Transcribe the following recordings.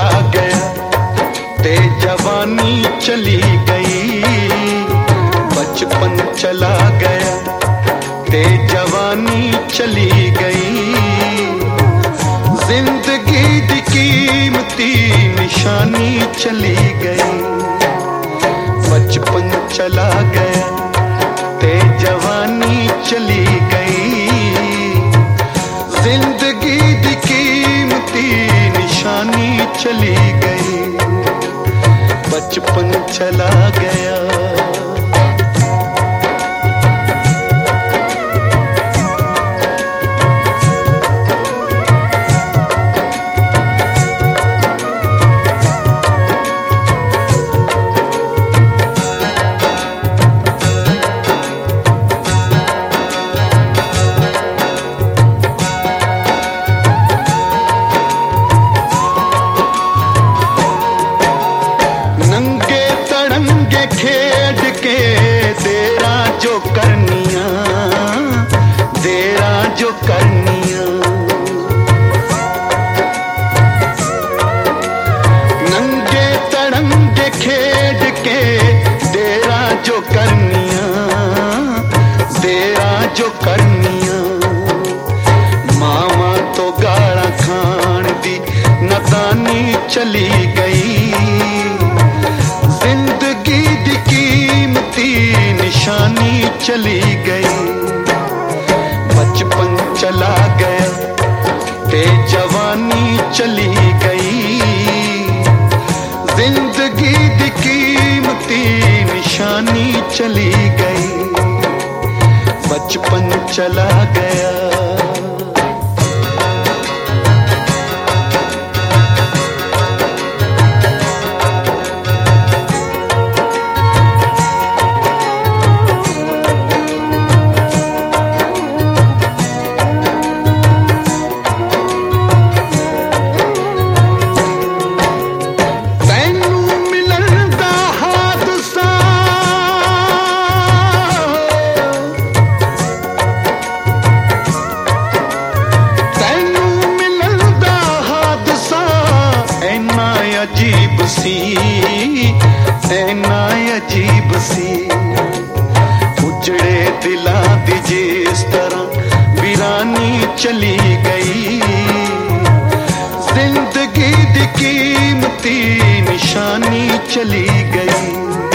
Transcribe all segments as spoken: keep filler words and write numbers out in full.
चला गया ते जवानी चली गई, बचपन चला गया ते जवानी चली गई, जिंदगी दी कीमती निशानी चली गई। बचपन चला गया ते जवानी चली गई, जिंदगी दी कीमती निशानी चली गई, बचपन चला गया। नंगे तड़ंगे खेड के देरा जो करनिया, देरा जो करनिया, नंगे तड़ंगे खेड के देरा जो करनिया, देरा जो करनिया। मामा तो गाड़ा खान दी नदानी चली गई, जिंदगी दी कीमती निशानी चली गई, बचपन चला गया ते जवानी चली गई, जिंदगी दी कीमती निशानी चली गई, बचपन चला गया। अजीब सी ऐना अजीब सी, उजड़े दिला दी जिस तरह वीरानी चली गई, जिंदगी दी कीमती निशानी चली गई,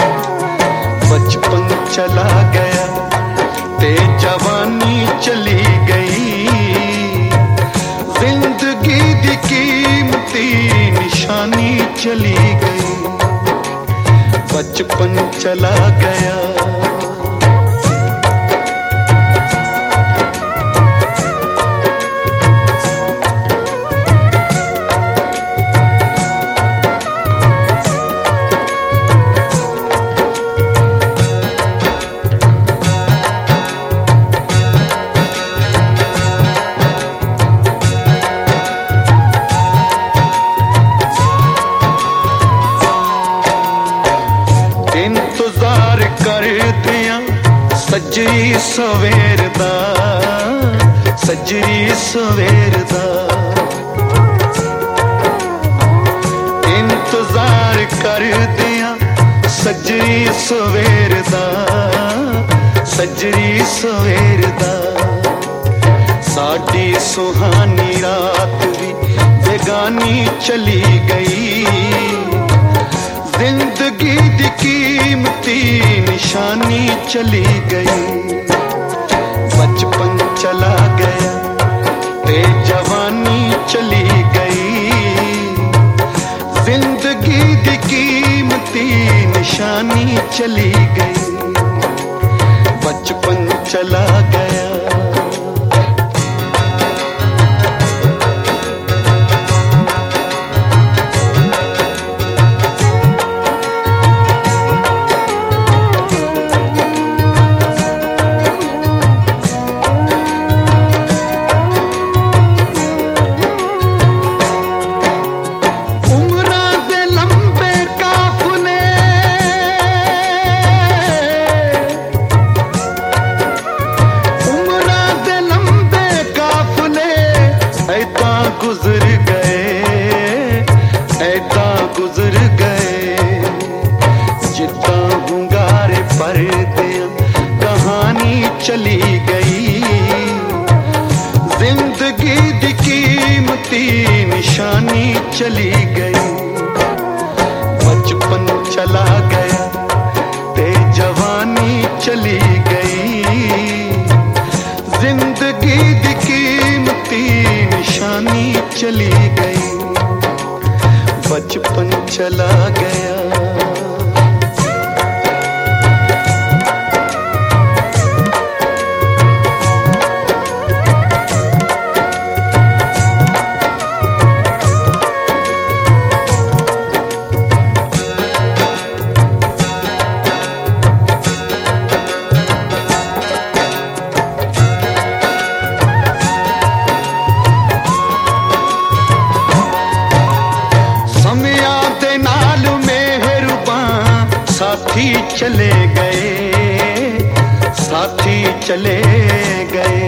बचपन चला गया ते जवानी चली गई, जिंदगी दी कीमती निशानी चली गई, बचपन चला गया। इंतजार कर दिया सजरी सवेर दा, सजरी सवेर दा, इंतजार कर दिया सजरी सवेर दा, सजरी सवेर दा। साडी सुहानी रात भी बेगानी चली गई, जिंदगी दी कीमती निशानी चली गई, बचपन चला गया ते जवानी चली गई, जिंदगी दी कीमती निशानी चली गई, बचपन चला गया। चला गया ते जवानी चली गई, जिंदगी दी कीमती निशानी चली गई, बचपन चला गया। साथी चले गए, साथी चले गए,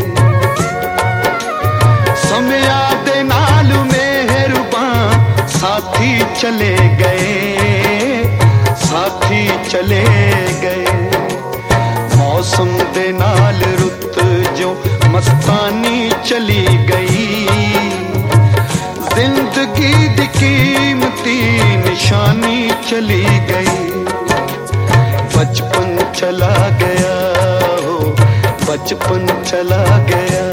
समया दे नाल मेहरबान साथी चले गए, साथी चले गए, मौसम दे नाल रुत जो मस्तानी चली गई, जिंदगी दी कीमती निशानी चली गई, बचपन चला गया हो, बचपन चला गया,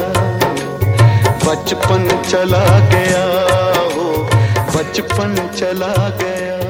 बचपन चला गया हो, बचपन चला गया।